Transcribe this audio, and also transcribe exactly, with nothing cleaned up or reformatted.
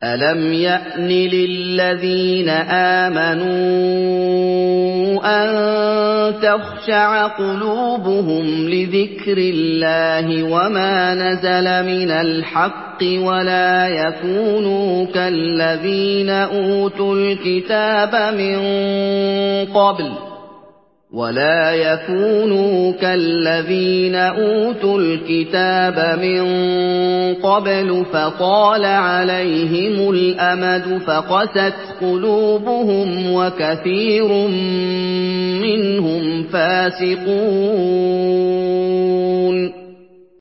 أَلَمْ يَأْنِ لِلَّذِينَ آمَنُوا أَن تَخْشَعَ قُلُوبُهُمْ لِذِكْرِ اللَّهِ وَمَا نَزَلَ مِنَ الْحَقِّ وَلَا يَكُونُوا كَالَّذِينَ أُوتُوا الْكِتَابَ مِن قَبْلُ ولا يكونوا كالذين أوتوا الكتاب من قبل فطال عليهم الأمد فقست قلوبهم وكثير منهم فاسقون